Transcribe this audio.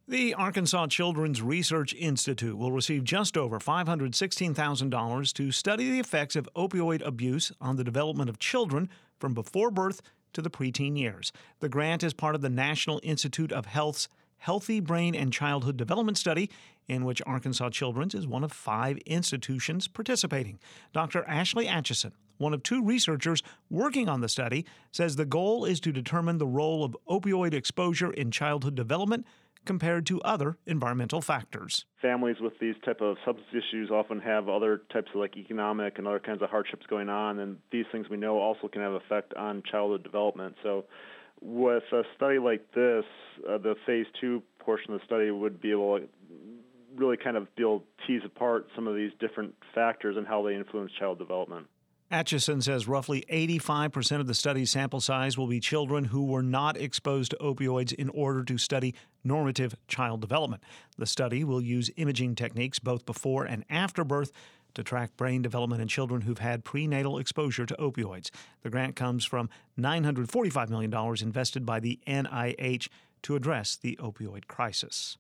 The Arkansas Children's Research Institute will receive just over $516,000 to study the effects of opioid abuse on the development of children from before birth to the preteen years. The grant is part of the National Institute of Health's Healthy Brain and Childhood Development Study, in which Arkansas Children's is one of 5 institutions participating. Dr. Ashley Atchison, one of 2 researchers working on the study, says the goal is to determine the role of opioid exposure in childhood development compared to other environmental factors. Families with these type of substance issues often have other types of economic and other kinds of hardships going on, and these things we know also can have effect on childhood development. So with a study like this, the phase 2 portion of the study would be able to really tease apart some of these different factors and how they influence child development. Atchison says roughly 85% of the study's sample size will be children who were not exposed to opioids in order to study normative child development. The study will use imaging techniques both before and after birth to track brain development in children who've had prenatal exposure to opioids. The grant comes from $945 million invested by the NIH to address the opioid crisis.